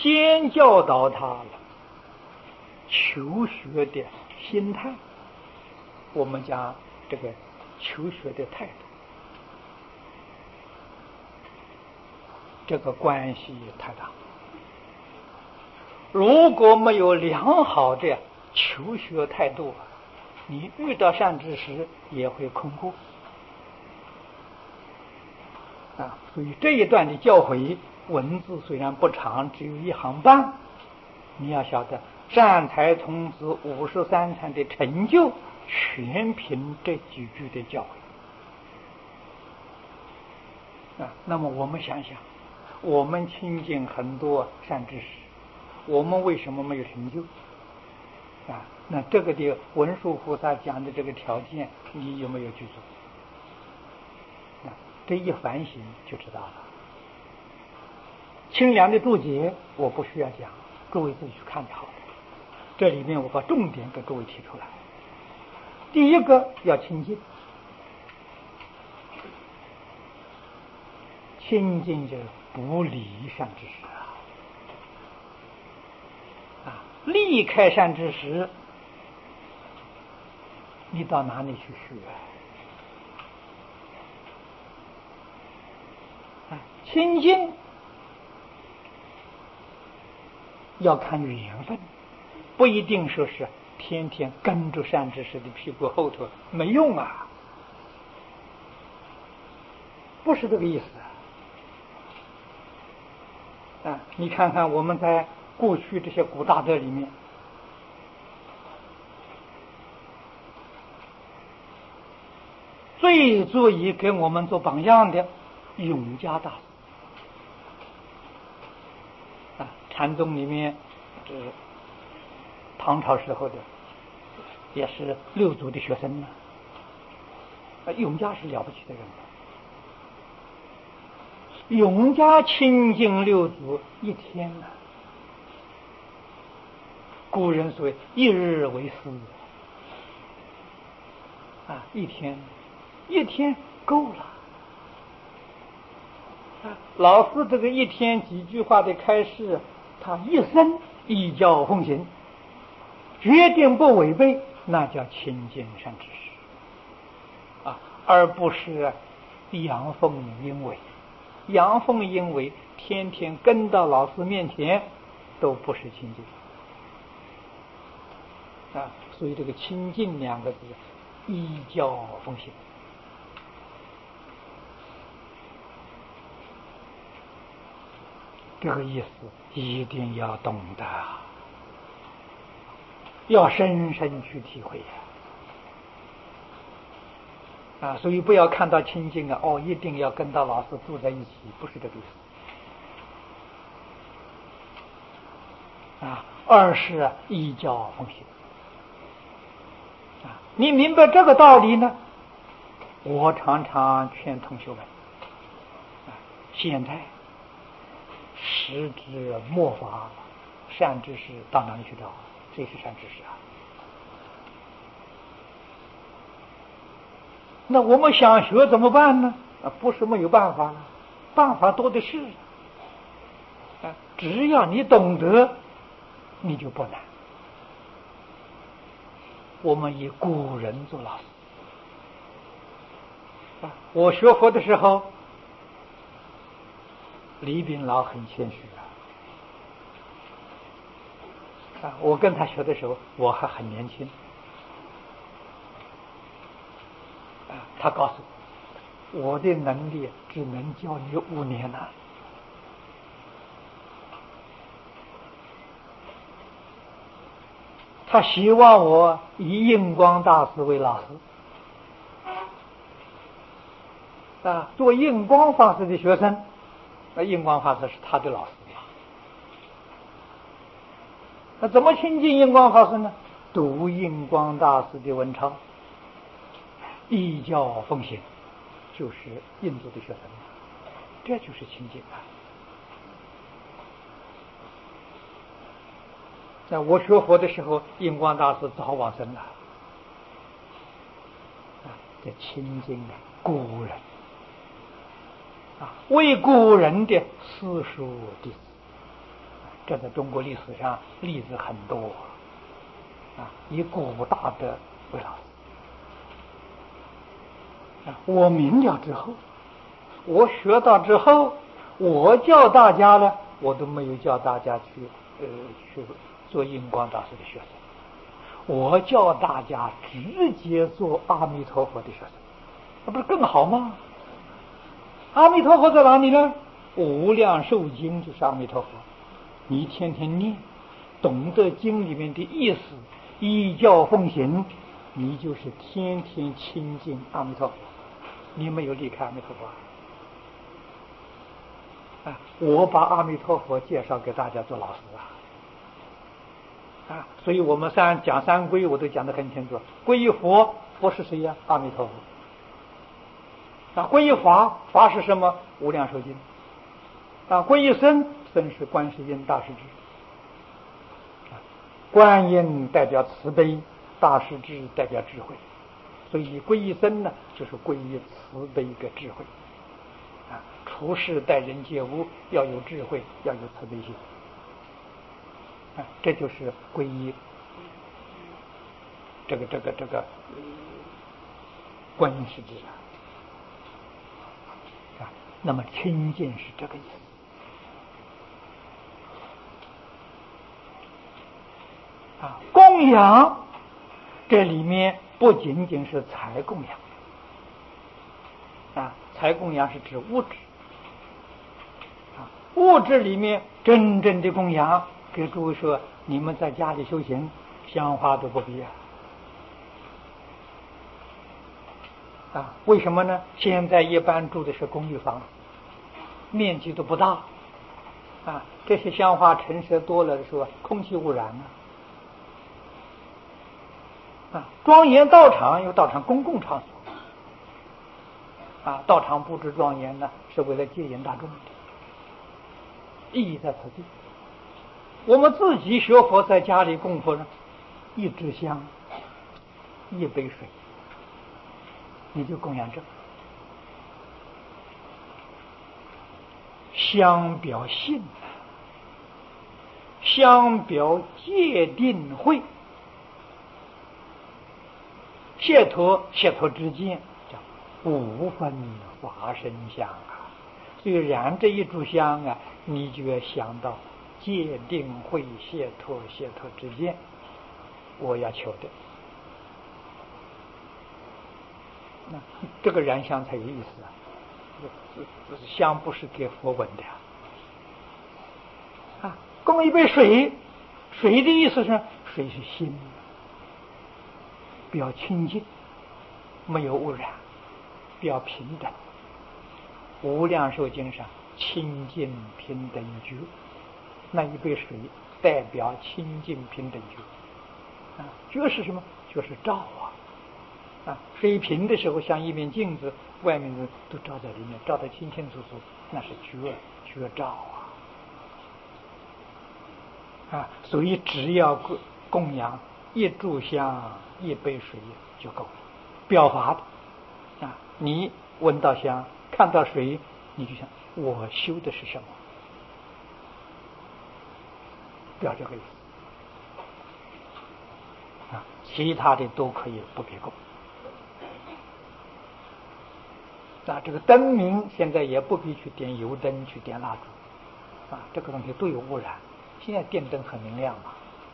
先教导他了求学的心态，我们讲这个求学的态度，这个关系太大。如果没有良好的求学态度，你遇到善知识也会空过所以这一段的教诲文字虽然不长，只有1行半，你要晓得善财童子53禅的成就全凭这几句的教诲那么我们想想，我们亲近很多善知识，我们为什么没有成就那这个的文殊菩萨讲的这个条件，你有没有去做？这一反省就知道了。清凉的注解我不需要讲，诸位自己去看就好了。这里面我把重点给诸位提出来。第一个要亲近，亲近就是不离善知识离开善知识，你到哪里去学亲近要看缘分，不一定说是天天跟着善知识的屁股后头，没用不是这个意思你看看我们在过去这些古大德里面，最足以给我们做榜样的永嘉大师禅宗里面唐朝时候的，也是六祖的学生永嘉是了不起的人永嘉亲近六祖一天古人所谓一日为师一天够了老师这个一天几句话的开示，他一生依教奉行，决定不违背，那叫亲近善知识而不是阳奉阴违。阳奉阴违，天天跟到老师面前，都不是亲近所以这个亲近2个字，依教奉行。这个意思一定要懂得，要深深去体会所以不要看到亲近一定要跟到老师住在一起，不是这个意思二是依教奉行你明白这个道理呢？我常常劝同学们现在时之末法，善知识到哪里去找？这是善知识那我们想学怎么办呢？不是没有办法办法多的是只要你懂得，你就不难。我们以古人做老师我学佛的时候，李炳老很谦虚我跟他学的时候，我还很年轻他告诉我的能力只能教你5年他希望我以印光大师为老师做印光法师的学生，印光法师是他的老师那怎么亲近印光法师呢？读印光大师的文钞，依教奉行，就是印度的学生，这就是亲近那我学佛的时候，印光大师早往生了这亲近古人为古人的私塾弟子这在中国历史上例子很多啊，以古大德为老师啊。我明了之后，我学到之后，我教大家呢，我都没有教大家去做印光大师的学生，我教大家直接做阿弥陀佛的学生，那不是更好吗？阿弥陀佛在哪里呢？无量寿经就是阿弥陀佛，你天天念，懂得经里面的意思，依教奉行，你就是天天亲近阿弥陀佛，你没有离开阿弥陀佛啊！我把阿弥陀佛介绍给大家做老师啊！所以我们讲三皈，我都讲得很清楚。皈依佛，佛是谁呀？阿弥陀佛。啊，皈依法，法是什么？无量寿经。啊，皈依僧，僧是观世音大势至。观音代表慈悲，大势至代表智慧，所以皈依僧呢，就是皈依慈悲跟智慧。啊，处事待人接物要有智慧，要有慈悲心。啊，这就是皈依这个观音世智啊。那么亲近是这个意思。啊，供养这里面不仅仅是财供养啊，财供养是指物质啊，物质里面真正的供养，给诸位说，你们在家里修行，香花都不必啊，为什么呢？现在一般住的是公寓房，面积都不大啊，这些香花陈设多了的时候，空气污染啊，庄严道场有道场公共场所啊，道场布置庄严呢，是为了接引大众的，意义在此地。我们自己学佛在家里供佛呢，一支香，一杯水，你就供养这香表信，香表戒定慧。解脱之见叫无分法身香啊，虽然这一炷香啊，你就要想到戒定慧解脱之见，我要求的，那这个燃香才有意思啊！香不是给佛闻的啊！供一杯水，水的意思是水是心，比较清净，没有污染，比较平等。无量寿经上清净平等觉，那一杯水代表清净平等觉啊。觉是什么？觉是照啊！水平的时候像一面镜子，外面的都照在里面，照得清清楚楚，那是觉照啊！所以只要供养一炷香一杯水就够了，表法的啊！你闻到香看到水，你就想我修的是什么，表这个意思啊！其他的都可以不必供啊！这个灯明现在也不必去点油灯，去点蜡烛啊，这个东西都有污染。现在电灯很明亮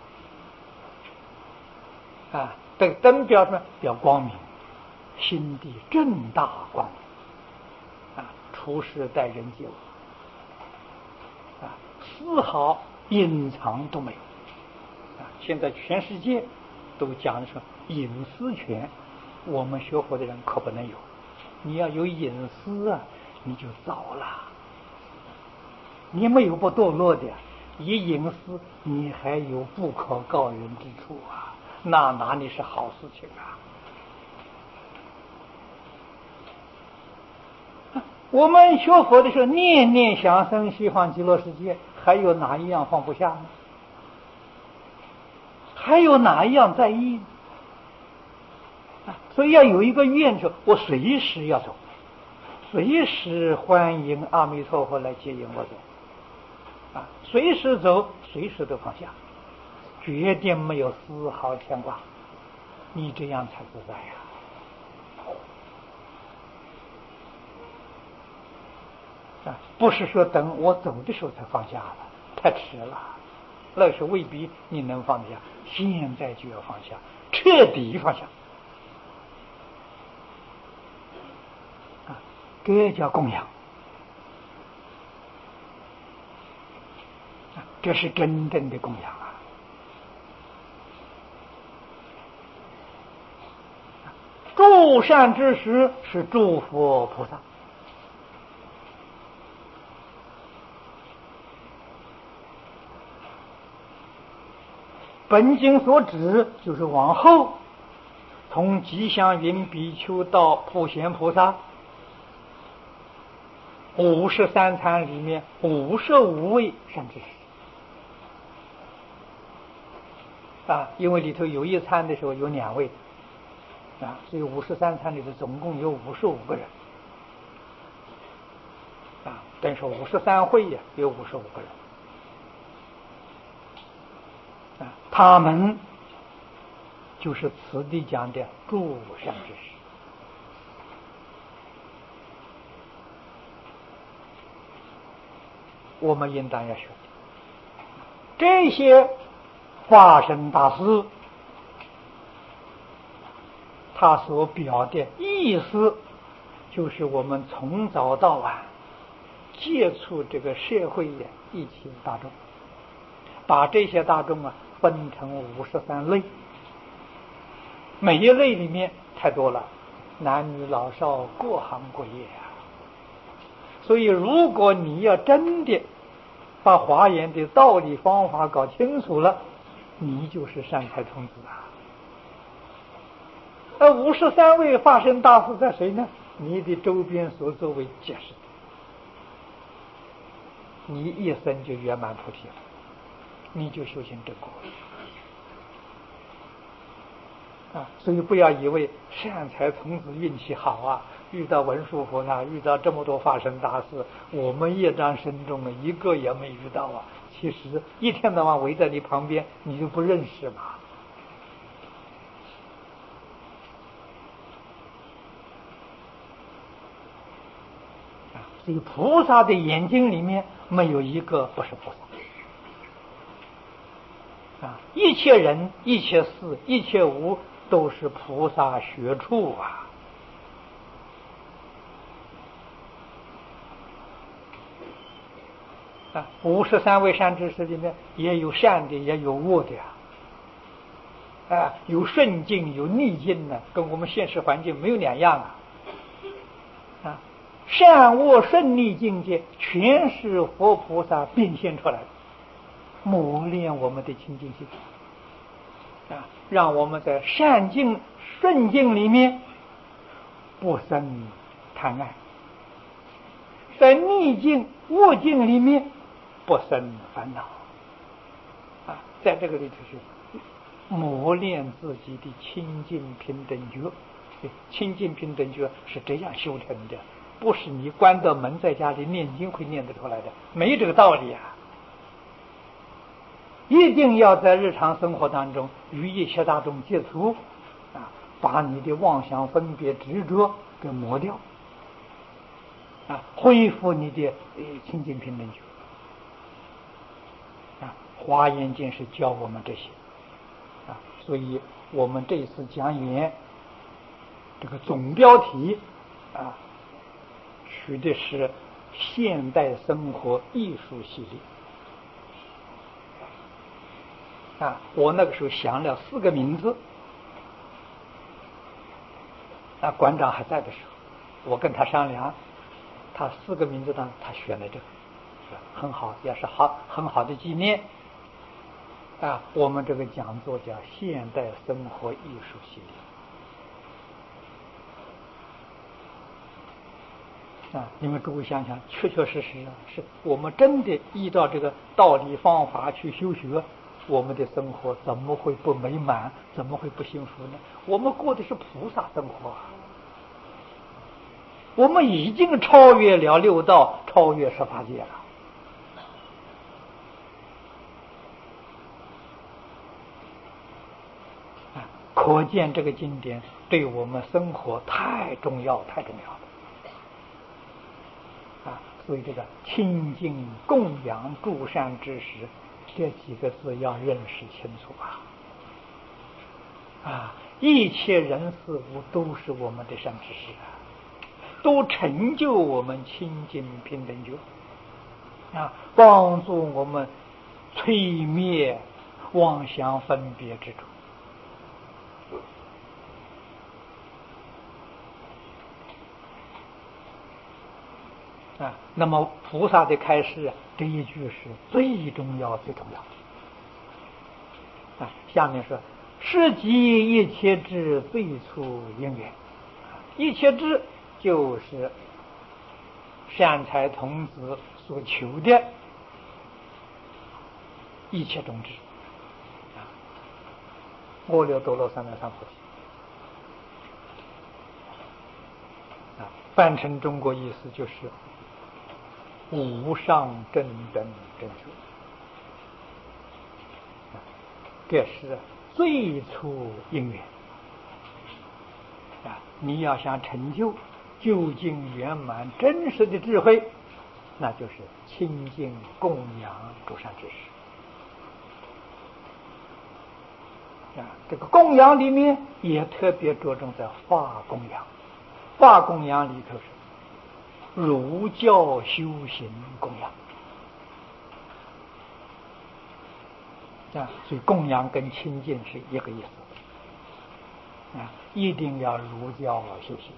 嘛啊，这个灯表什么？表光明，心地正大光明啊，处事待人接物啊，丝毫隐藏都没有啊！现在全世界都讲说隐私权，我们学佛的人可不能有。你要有隐私啊，你就糟了。你没有不堕落的，以隐私你还有不可告人之处啊，那哪里是好事情啊？我们学佛的时候，念念想生西方极乐世界，还有哪一样放不下呢？还有哪一样在意呢？所以要有一个愿求，我随时要走，随时欢迎阿弥陀佛来接引我走随时走，随时都放下，决定没有丝毫牵挂，你这样才自在呀。不是说等我走的时候才放下了，太迟了，那是未必你能放得下。现在就要放下，彻底放下。这叫供养，这是真正的供养啊！诸善知识是诸佛菩萨。本经所指就是往后从吉祥云比丘到普贤菩萨53参里面55位善知识因为里头有一参的时候有2位所以53参里头总共有55个人等于说53会呀有55个人他们就是此地讲的诸善知识。我们应当要学这些法身大师，他所表的意思就是我们从早到晚接触这个社会的一切大众，把这些大众分成53类，每一类里面太多了，男女老少各行各业所以如果你要真的把华严的道理方法搞清楚了，你就是善财童子53位法身大师在谁呢？你的周边所作为解释，你一生就圆满菩提了，你就修行正果所以不要以为善财童子运气好遇到文殊菩萨，遇到这么多法身大师，我们业障深重一个也没遇到其实一天到晚围在你旁边，你就不认识嘛。所以菩萨的眼睛里面没有一个不是菩萨一切人一切事一切物都是菩萨学处53位善知识里面也有善的也有恶的有顺境有逆境跟我们现实环境没有两样善恶顺逆境界全是佛菩萨变现出来的，磨练我们的清净心让我们在善境顺境里面不生贪爱，在逆境恶境里面不生烦恼在这个里头是磨练自己的清净平等觉。清净平等觉是这样修成的，不是你关到门在家里念经会念得出来的，没这个道理一定要在日常生活当中与一切大众接触把你的妄想分别执着给磨掉恢复你的清净平等觉华严经是教我们这些所以我们这次讲演这个总标题取的是现代生活艺术系列我那个时候想了4个名字馆长还在的时候我跟他商量，他4个名字呢他选了这个很好，也是很好的纪念我们这个讲座叫现代生活艺术系列你们诸位想想，确确实实是我们真的依照这个道理方法去修学，我们的生活怎么会不美满，怎么会不幸福呢？我们过的是菩萨生活我们已经超越了6道，超越18界了可见这个经典对我们生活太重要，太重要了所以这个清净供养诸善知识这几个字要认识清楚一切人事物都是我们的善知识都成就我们清净平等觉帮助我们摧灭妄想分别之处那么菩萨的开示这一句是最重要最重要下面说是即一切智最初因缘一切智就是善财童子所求的一切种智阿耨多罗三藐三菩提翻成中国意思就是无上正等正觉这是最初因缘你要想成就究竟圆满真实的智慧那就是清净供养诸善知识这个供养里面也特别着重在法供养法供养里头是儒教修行供养所以供养跟清净是一个意思一定要儒教修行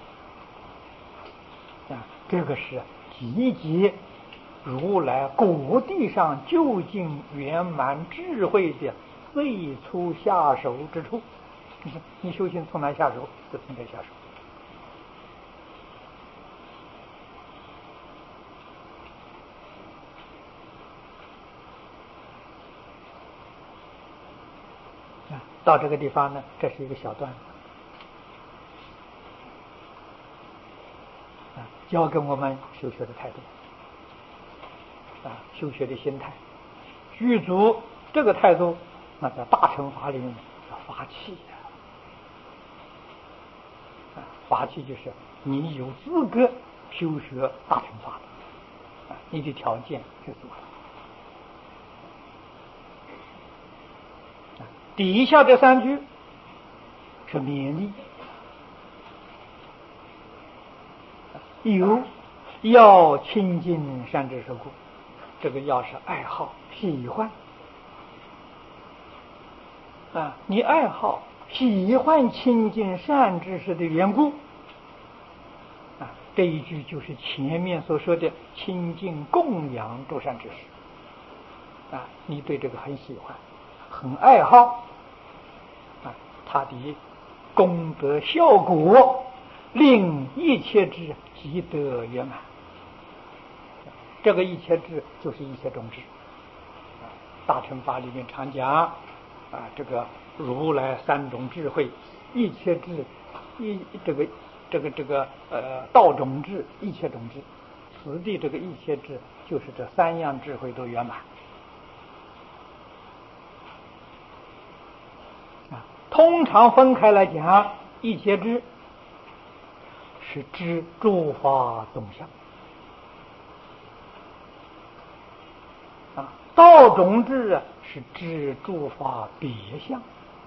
这个是集结如来果地上究竟圆满智慧的最初下手之处你修行从哪下手就从这下手到这个地方呢这是一个小段子教给我们修学的态度修学的心态具足这个态度那在大乘法里面叫发气发气就是你有资格修学大乘法的你的条件就足了底下这三句是勉励有要亲近善知识故这个要是爱好喜欢你爱好喜欢亲近善知识的缘故这一句就是前面所说的亲近供养诸善知识你对这个很喜欢很爱好它的功德效果令一切智即得圆满这个一切智就是一切种智大乘法里面常讲这个如来三种智慧一切智道种智一切种智此地这个一切智就是这三样智慧都圆满通常分开来讲一切智是知诸法总相道种智是知诸法别相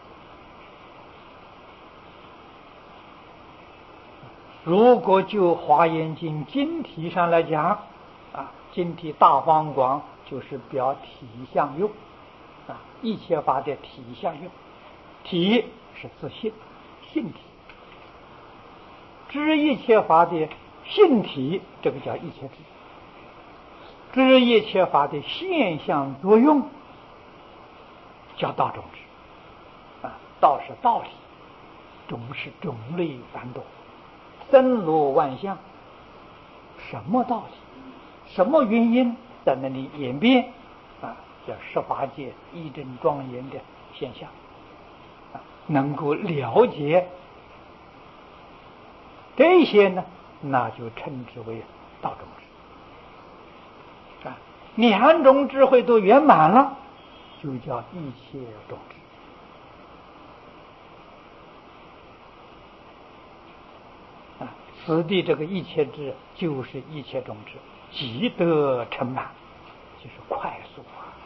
如果就华严经经题上来讲经题大方广就是表体相用一切法的体相用体是自信性体知一切法的性体这个叫一切智知一切法的现象作用叫道种智道是道理种是种类繁多森罗万象什么道理什么原因在那里演变叫18界一真庄严的现象能够了解这些呢那就称之为道种智两种智慧都圆满了就叫一切种智此地这个一切智就是一切种智，即得成满，就是快速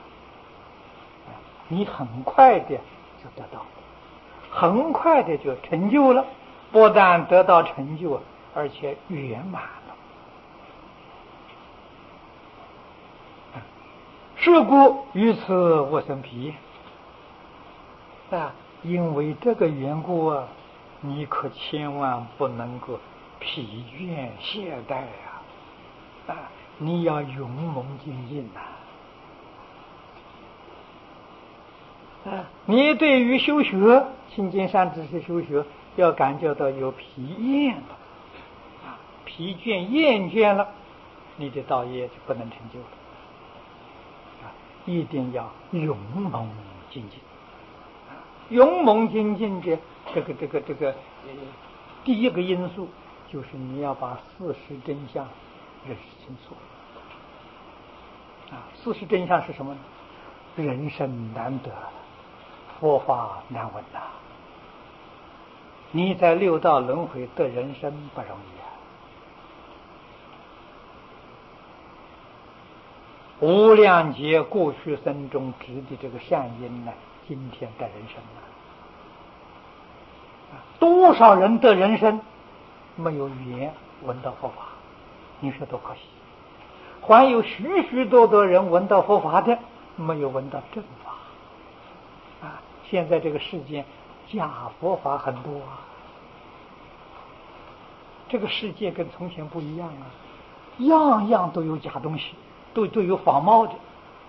你很快的就得到，很快的就成就了，不但得到成就，而且圆满了。是故于此无生疲因为这个缘故你可千万不能够疲倦懈怠你要勇猛精进你对于修学清净善知识修学要感觉到有疲厌了疲倦厌倦了，你的道业就不能成就了一定要勇猛精进勇猛精进的这个第一个因素就是你要把事实真相认识清楚事实真相是什么呢？人生难得，佛法难闻你在六道轮回得人生不容易无量劫过去生中植的这个善因今天得人生多少人得人生没有缘闻到佛法，你说多可惜。还有许许多多人闻到佛法的没有闻到正法现在这个世界假佛法很多这个世界跟从前不一样样样都有假东西，都有仿冒的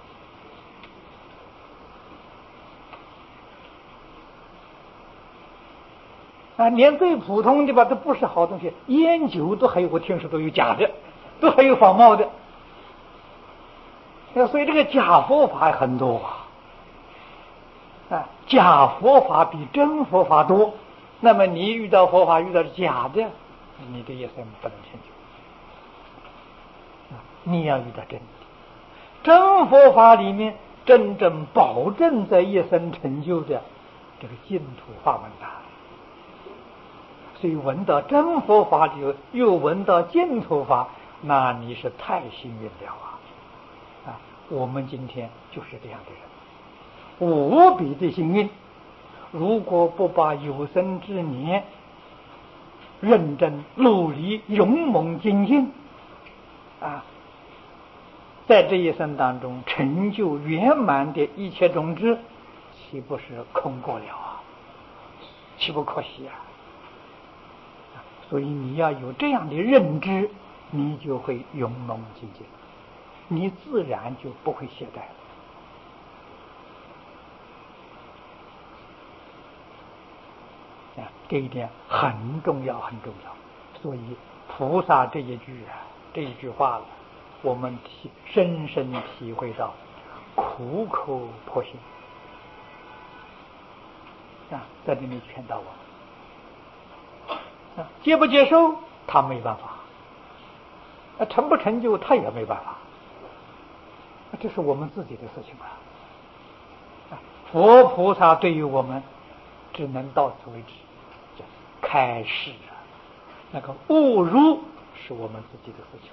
连最普通的吧都不是好东西，烟酒都还有，我听说都有假的，都还有仿冒的所以这个假佛法很多假佛法比真佛法多，那么你遇到佛法遇到假的，你的一生不能成就你要遇到真佛法里面真正保证在一生成就的这个净土法门所以闻到真佛法里又闻到净土法，那你是太幸运了我们今天就是这样的人，无比的幸运。如果不把有生之年认真努力勇猛精进在这一生当中成就圆满的一切种子，岂不是空过了岂不可惜所以你要有这样的认知，你就会勇猛精进，你自然就不会懈怠这一点很重要很重要。所以菩萨这一句话我们深深体会到苦口婆心在这里劝导我们接不接受他没办法成不成就他也没办法这是我们自己的事情佛菩萨对于我们只能到此为止，开示那个误入是我们自己的事情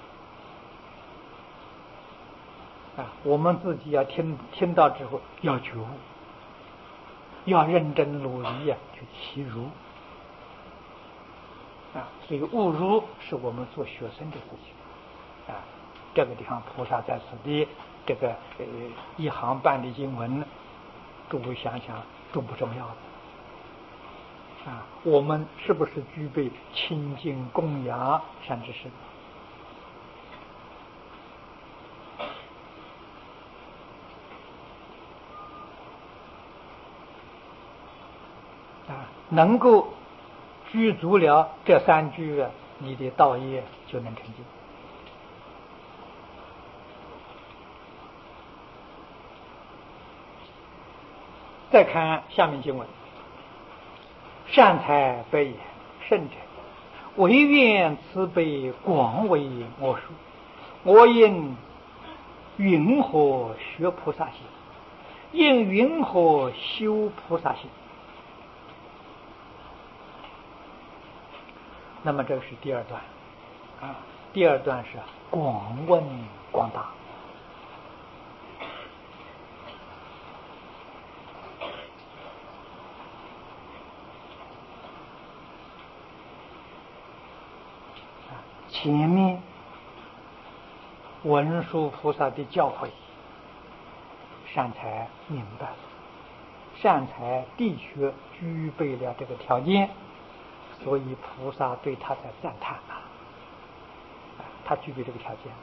我们自己要听到之后要觉悟，要认真努力去契入所以误入是我们做学生的事情这个地方菩萨在此地这个一行半的经文，诸位想想重不重要的我们是不是具备清净供养善知识能够具足了这三句你的道业就能成就。再看下面经文，善财百言圣者，唯愿慈悲广为我说，我应云何学菩萨行？应云何修菩萨行？ 那么这个是第二段啊。第二段是广问广答。前面文殊菩萨的教诲，善财明白了，善财的确具备了这个条件，所以菩萨对他才赞叹啊，他具备这个条件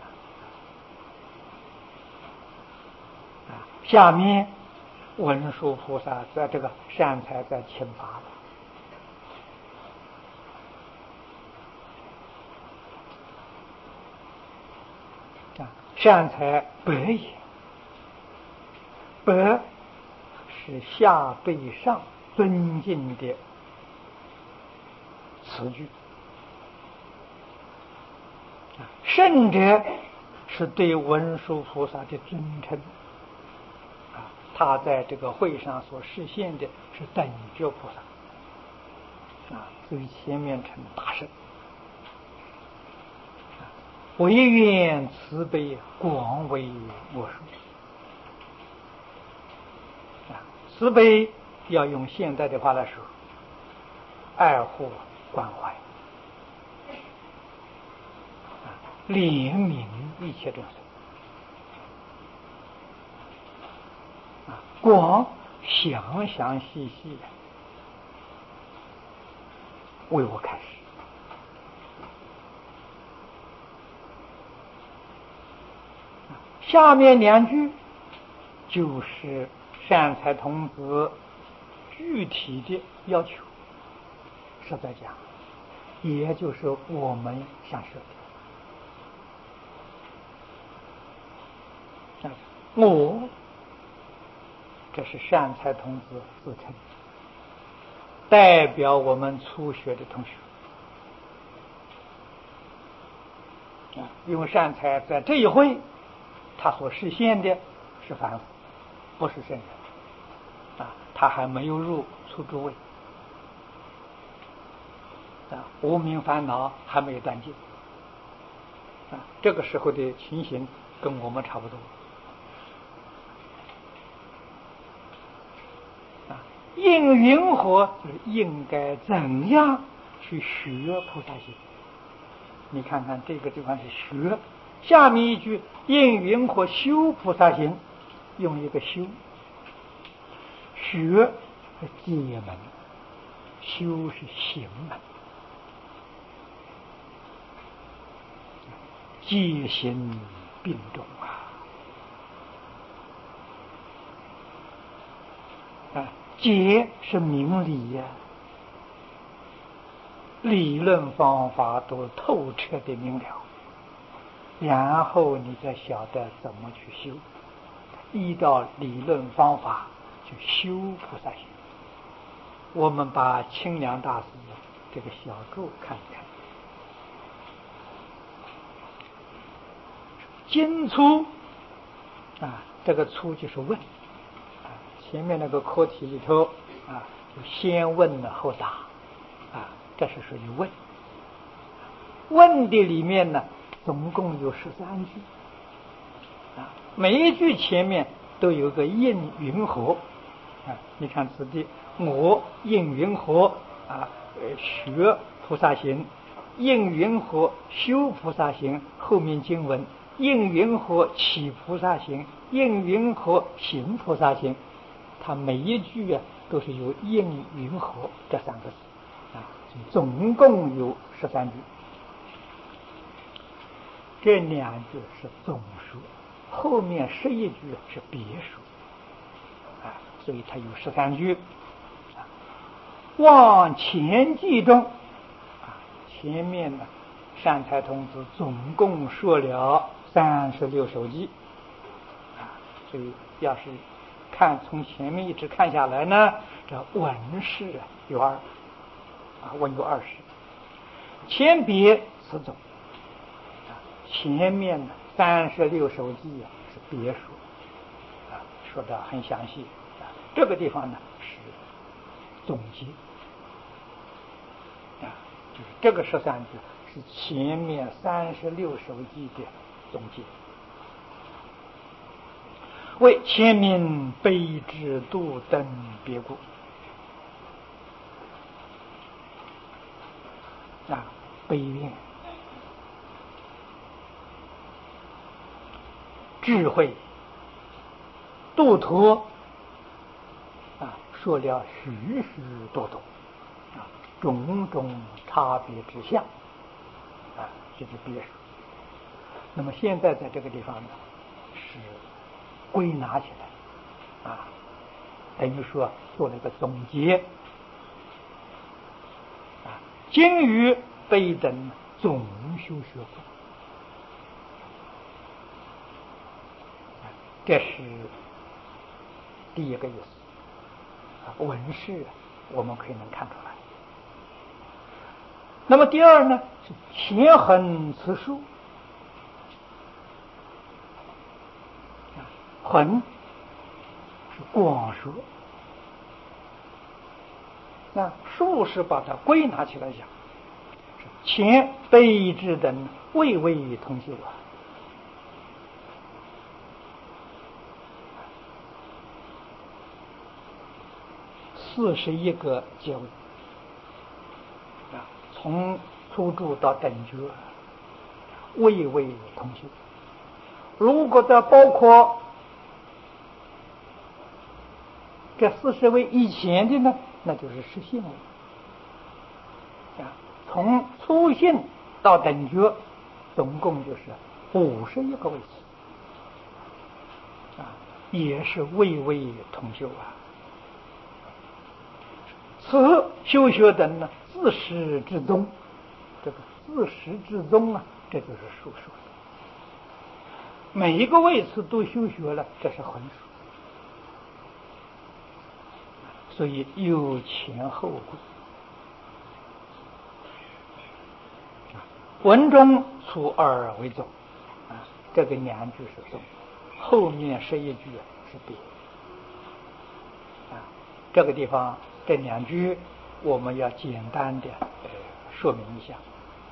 了。下面文殊菩萨在这个善财在请法了。善财白也，白是下对上尊敬的词句，圣者是对文殊菩萨的尊称他在这个会上所实现的是等觉菩萨所以前面称大圣。唯愿慈悲广为我说慈悲要用现代的话来说，爱护关怀怜悯一切众生广详详细细为我开示。下面两句就是善财童子具体的要求，实在讲，也就是我们想学的。我，这是善财童子自称，代表我们初学的同学因为善财在这一会他所实现的是凡夫，不是圣人他还没有入初住位无明烦恼还没有断尽这个时候的情形跟我们差不多应云何就是应该怎样去学菩萨行。你看看这个地方是学，下面一句应云何修菩萨行，用一个修，学是戒门，修是行门，戒行并重戒是明理理论方法都透彻的明了，然后你再晓得怎么去修，依照理论方法去修菩萨行。我们把清凉大师这个小咒看一看，经初这个初就是问前面那个课题里头就先问了后答这是属于问。问的里面呢总共有13句每一句前面都有个应云何你看此地我应云何学菩萨行，应云何修菩萨行，后面经文应云何起菩萨行，应云何行菩萨行，它每一句都是有应云何这3个字总共有13句，这2句是总数，后面11句是别数所以它有13句。往前记中前面呢善财童子总共说了36首偈所以要是看从前面一直看下来呢，这文是有2文有20，前别词总前面呢36首偈是别说说得很详细这个地方呢是总结就是这个13句是前面36首偈的总结。为前民悲智度等别故悲愿智慧度脱说了许许多多种种差别之相这是别说。那么现在在这个地方呢，是归纳起来等于说做了一个总结精于悲等总修学过，这是第一个意思文饰我们可以能看出来。那么第二呢，是前横此数横是广说，数是把它归纳起来讲，前悲智等位位同修41个阶位从初住到等觉位位同修。如果再包括这40位以前的呢，那就是实性位从初性到等觉总共就是51个位次也是位位同修此修学等呢，自始至终，这个自始至终这就是数说的。每一个位次都修学了，这是横数，所以有前后故。文中除二为总这个2句是总，后面11句是别这个地方这2句我们要简单的说明一下，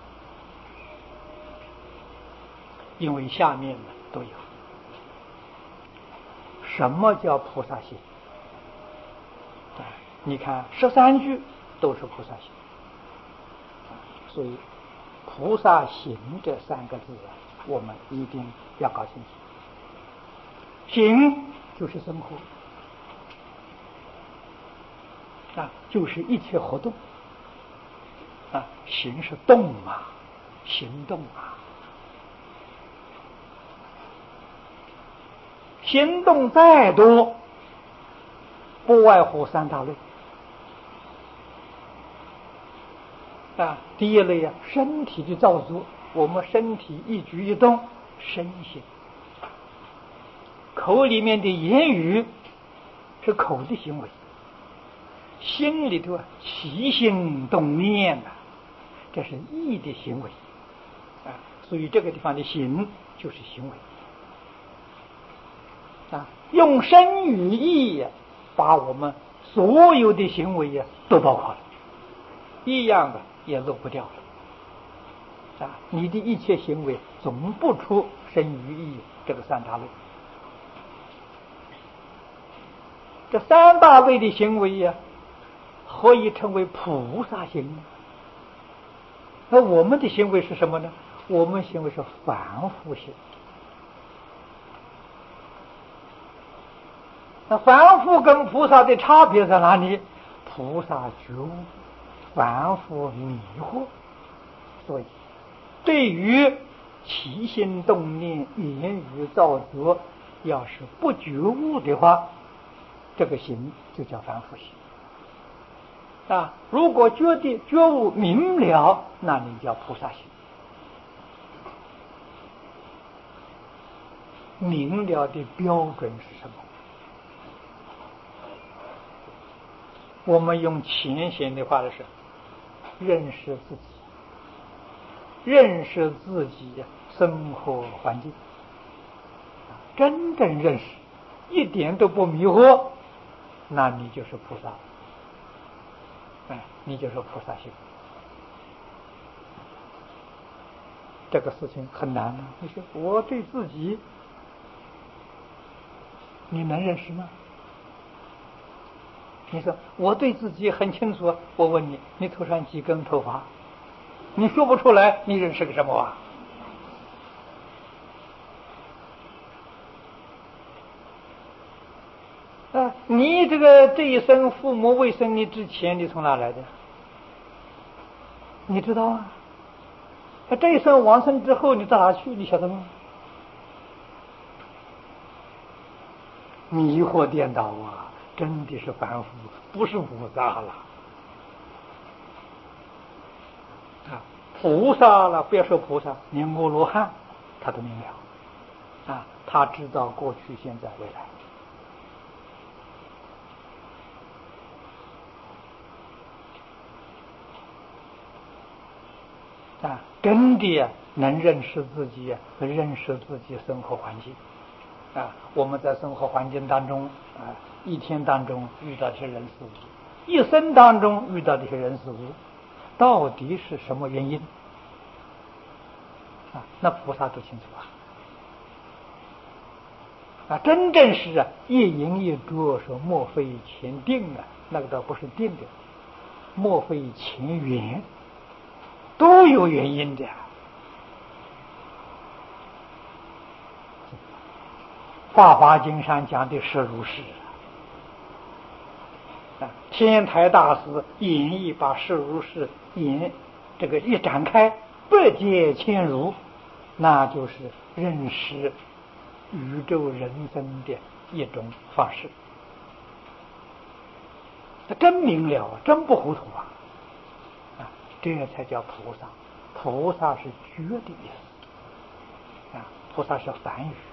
因为下面呢都有。什么叫菩萨行？你看13句都是菩萨行，所以菩萨行这3个字我们一定要搞清楚。行就是生活就是一切活动行是动行动行动再多不外乎3大类第一类身体的造作，我们身体一举一动身行，口里面的言语是口的行为，心里头起心动念这是意的行为所以这个地方的行就是行为用身语意把我们所有的行为都包括了，一样也漏不掉了你的一切行为总不出身语意这个3大类。这3大类的行为何以成为菩萨行呢？那我们的行为是什么呢？我们行为是凡夫行。那凡夫跟菩萨的差别在哪里？菩萨觉悟，凡夫迷惑。所以对于起心动念言语造作要是不觉悟的话，这个行就叫凡夫行如果觉悟明了，那你叫菩萨行。明了的标准是什么？我们用浅显的话是认识自己，认识自己生活环境真正认识，一点都不迷惑，那你就是菩萨你就是菩萨行这个事情很难呢。你说我对自己，你能认识吗？你说我对自己很清楚，我问你，你头上几根头发？你说不出来，你认识个什么啊？你这一生父母未生你之前，你从哪来的？你知道啊？这一生往生之后，你到哪去？你晓得吗？迷惑颠倒啊！真的是凡夫，不是菩萨了啊！菩萨了，不要说菩萨，连阿罗汉他都明了啊！他知道过去、现在、未来。真的能认识自己，认识自己生活环境我们在生活环境当中一天当中遇到这些人事物，一生当中遇到这些人事物，到底是什么原因那菩萨都清楚真正是一因一果，说莫非前定那个倒不是定的，莫非前缘，都有原因的。法华经上讲的是如是天台大师演绎把是如是这个一展开，百界千如，那就是认识宇宙人生的一种方式。真明了，真不糊涂这才叫菩萨。菩萨是觉的意思菩萨是梵语，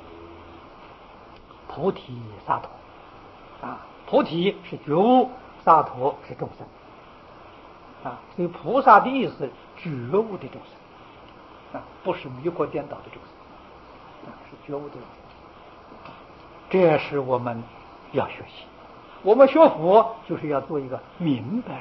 菩提萨埵菩提是觉悟，萨埵是众生所以菩萨的意思觉悟的众生不是迷惑颠倒的众生是觉悟的众生这是我们要学习。我们学佛就是要做一个明白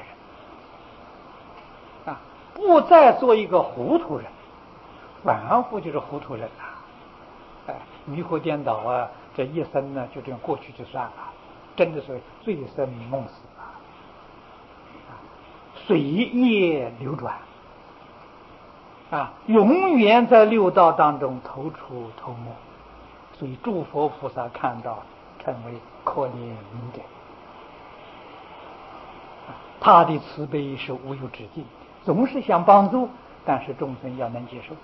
人不再做一个糊涂人。凡夫就是糊涂人迷惑颠倒这一生呢就这样过去就算了，真的是醉生梦死随业流转永远在六道当中头出头没。所以诸佛菩萨看到称为可怜悯者他的慈悲是无有止境，总是想帮助，但是众生要能接受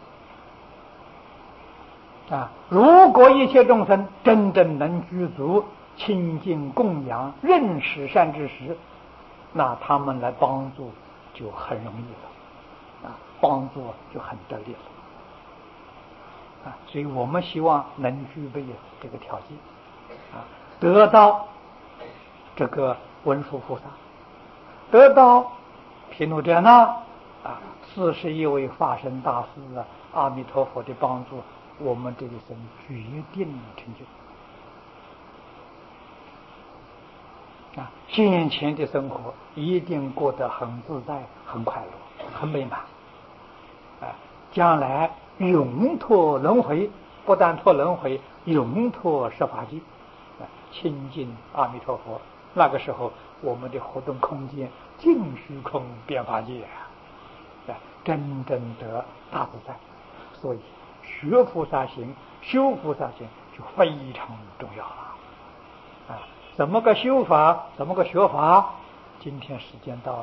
如果一切众生真正能具足清净供养认识善知识，那他们来帮助就很容易了帮助就很得力了所以我们希望能具备这个条件得到这个文殊菩萨，得到毗卢遮那41位法身大士阿弥陀佛的帮助，我们这一生决定成就现前的生活一定过得很自在、很快乐、很美满将来永脱轮回，不但脱轮回，永脱十法界亲近阿弥陀佛。那个时候我们的活动空间尽虚空遍法界真正得大自在。所以学菩萨行、修菩萨行就非常重要了怎么个修法，怎么个学法，今天时间到了。